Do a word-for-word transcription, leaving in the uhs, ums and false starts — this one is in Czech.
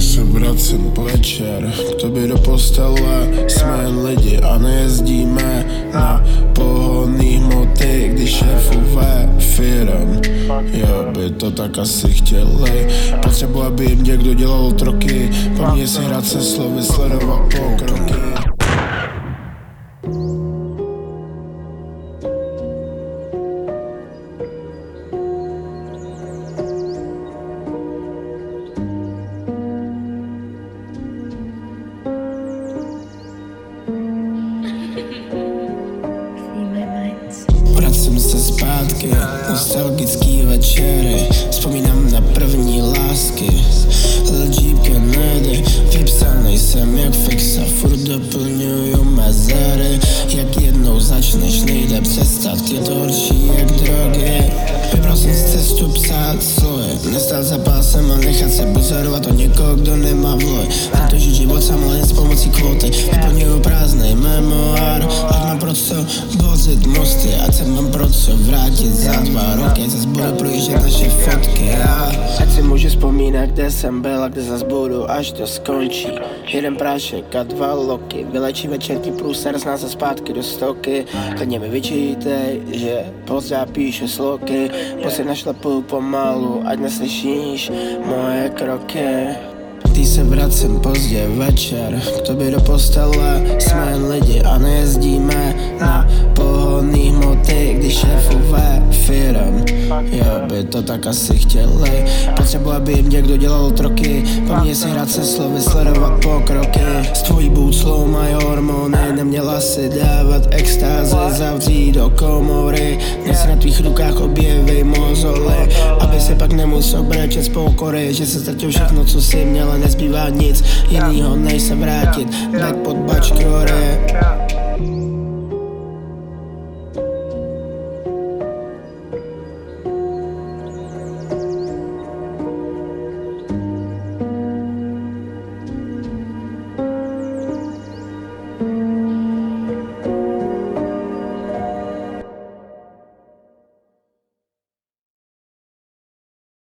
se vracím večer k tobě do postele. Jsme jen lidi a nejezdíme na pohonný hmoty, když šéfové firem jo by to tak asi chtěli. Potřebuji, aby jim někdo dělal troky, po mně si hrát se slovy, sledovat pokroky. Vracím se zpátky, nostalgický večery, vzpomínám na první lásky. Lil Jeep Kennedy, vypsanej jsem jak fixa, furt doplňuju mezery. Jak jednou začneš, nejde přestat, je to horší jak drogy. Vybral jsem si cestu psát sloje, nestát za pásem a nechat se buzerovat od někoho, kdo nemá vloj. Tento žít život sám jen s pomocí kvóty, vyplňuju prázdnej memoár. Ať mám pro co vozit mosty, ať se mám pro co vrátit za dva roky. Zas budu projíždět naše fotky a ať si můžu vzpomínat, kde jsem byl a kde zas budu, až to skončí. Jeden prášek a dva loky, vylečí večerní průser z nás a zpátky do stoky. Klidně mi vyčítej, že pozdě píšu sloky, posy našlapuju pomalu, ať neslyšíš moje kroky. Ty se vracím pozdě večer k tobě do postele. Jsme jen lidi a nejezdíme na pohonný hmoty, když šéfové firem jo by to tak asi chtěli. Potřebuji, aby jim někdo dělal troky, po mně si hrát se slovy, sledovat pokroky. Z tvojí bůclou mají hormony, neměla si dávat extázy, zavřít do komory. Dnes si na tvých rukách objeví mozoly, aby se pak nemusel brečet z pokory, že se ztratil všechno, co si měla, nezbývá nic jinýho, než se vrátit back pod bačkory.